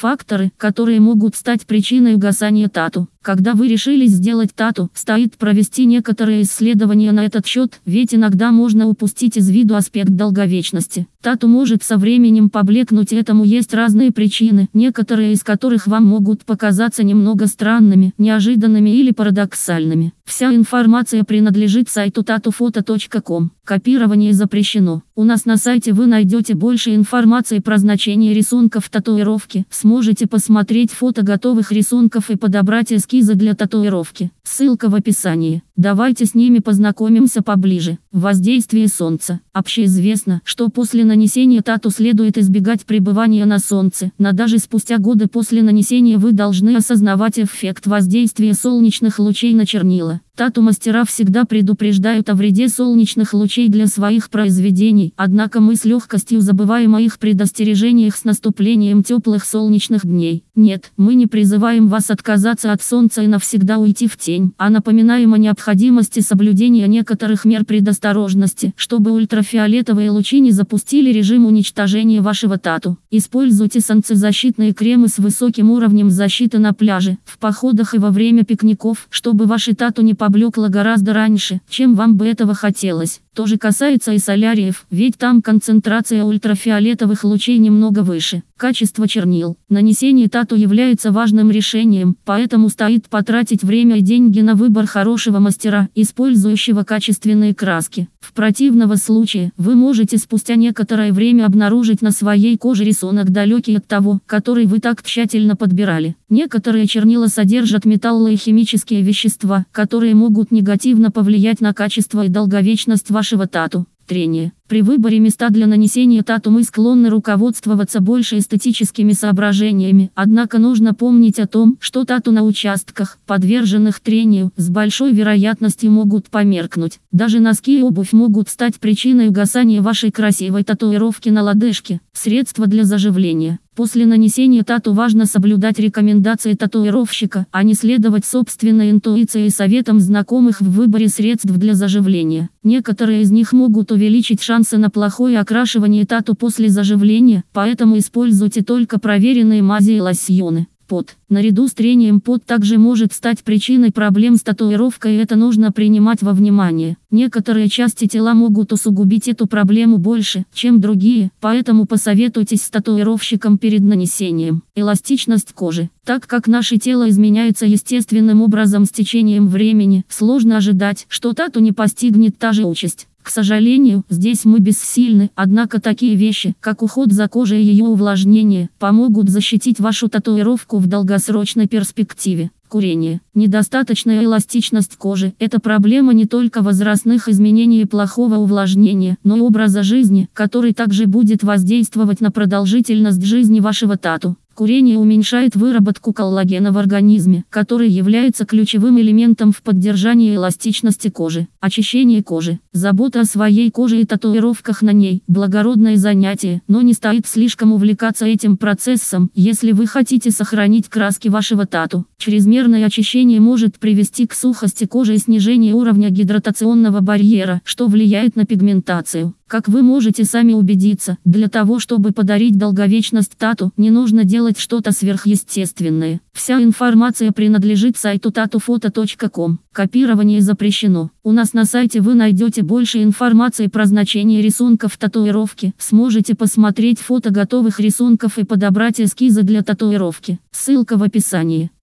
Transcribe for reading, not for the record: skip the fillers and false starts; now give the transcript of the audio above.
Факторы, которые могут стать причиной угасания тату. Когда вы решились сделать тату, стоит провести некоторые исследования на этот счет, ведь иногда можно упустить из виду аспект долговечности. Тату может со временем поблекнуть, этому есть разные причины, некоторые из которых вам могут показаться немного странными, неожиданными или парадоксальными. Вся информация принадлежит сайту tatufoto.com. Копирование запрещено. У нас на сайте вы найдете больше информации про значение рисунков татуировки, сможете посмотреть фото готовых рисунков и подобрать эскизы для татуировки. Ссылка в описании. Давайте с ними познакомимся поближе. Воздействие солнца. Общеизвестно, что после нанесения тату следует избегать пребывания на солнце, но даже спустя годы после нанесения вы должны осознавать эффект воздействия солнечных лучей на чернила. Тату-мастера всегда предупреждают о вреде солнечных лучей для своих произведений, однако мы с легкостью забываем о их предостережениях с наступлением теплых солнечных дней. Нет, мы не призываем вас отказаться от солнца и навсегда уйти в тень, а напоминаем о необходимости соблюдения некоторых мер предосторожности, чтобы ультрафиолетовые лучи не запустили режим уничтожения вашего тату. Используйте солнцезащитные кремы с высоким уровнем защиты на пляже, в походах и во время пикников, чтобы ваши тату не поблекло гораздо раньше, чем вам бы этого хотелось. То же касается и соляриев, ведь там концентрация ультрафиолетовых лучей немного выше. Качество чернил. Нанесение тату является важным решением, поэтому стоит потратить время и деньги на выбор хорошего мастера, использующего качественные краски. В противном случае, вы можете спустя некоторое время обнаружить на своей коже рисунок далекий от того, который вы так тщательно подбирали. Некоторые чернила содержат металлы и химические вещества, которые могут негативно повлиять на качество и долговечность вашего тату. Трение. При выборе места для нанесения тату мы склонны руководствоваться больше эстетическими соображениями, однако нужно помнить о том, что тату на участках, подверженных трению, с большой вероятностью могут померкнуть. Даже носки и обувь могут стать причиной угасания вашей красивой татуировки на лодыжке. Средства для заживления. После нанесения тату важно соблюдать рекомендации татуировщика, а не следовать собственной интуиции и советам знакомых в выборе средств для заживления. Некоторые из них могут увеличить шансы на плохое окрашивание тату после заживления, поэтому используйте только проверенные мази и лосьоны. Пот. Наряду с трением пот также может стать причиной проблем с татуировкой, и это нужно принимать во внимание. Некоторые части тела могут усугубить эту проблему больше, чем другие, поэтому посоветуйтесь с татуировщиком перед нанесением. Эластичность кожи. Так как наше тело изменяется естественным образом с течением времени, сложно ожидать, что тату не постигнет та же участь. К сожалению, здесь мы бессильны, однако такие вещи, как уход за кожей и ее увлажнение, помогут защитить вашу татуировку в долгосрочной перспективе. Курение. Недостаточная эластичность кожи – это проблема не только возрастных изменений и плохого увлажнения, но и образа жизни, который также будет воздействовать на продолжительность жизни вашего тату. Курение уменьшает выработку коллагена в организме, который является ключевым элементом в поддержании эластичности кожи. Очищение кожи. Забота о своей коже и татуировках на ней – благородное занятие, но не стоит слишком увлекаться этим процессом, если вы хотите сохранить краски вашего тату. Чрезмерное очищение может привести к сухости кожи и снижению уровня гидратационного барьера, что влияет на пигментацию. Как вы можете сами убедиться, для того, чтобы подарить долговечность тату, не нужно делать что-то сверхъестественное. Вся информация принадлежит сайту tatufoto.com. Копирование запрещено. У нас на сайте вы найдете больше информации про значение рисунков татуировки, сможете посмотреть фото готовых рисунков и подобрать эскизы для татуировки. Ссылка в описании.